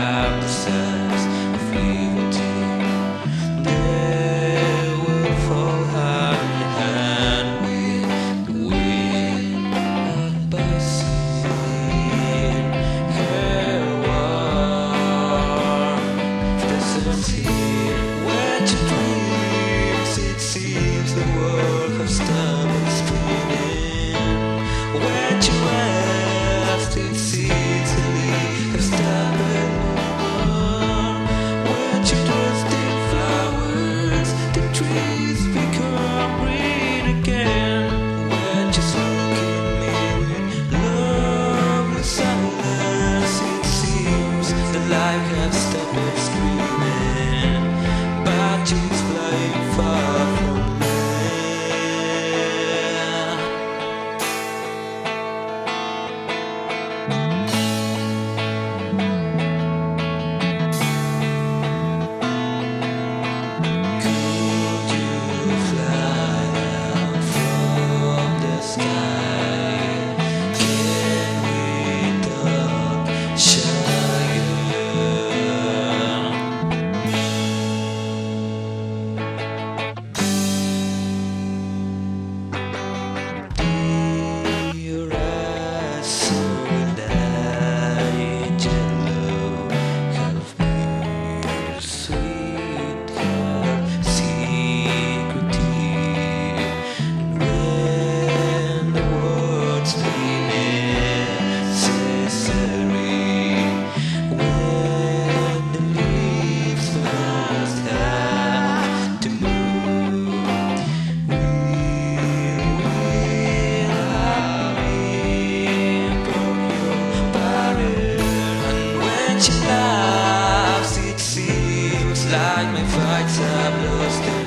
have the sense of liberty. They will fall hand in hand with the wind and passing her warm. Desert here, where to dreams, it seems the world has stumbled screaming. Where to rest, it seems the leaves have stumbled more. Where to trust in flowers, the trees become green again. Where to look in me with lovely silence, it seems the life has stopped screaming. Badges flying far from she laughs, it seems like my fights have lost.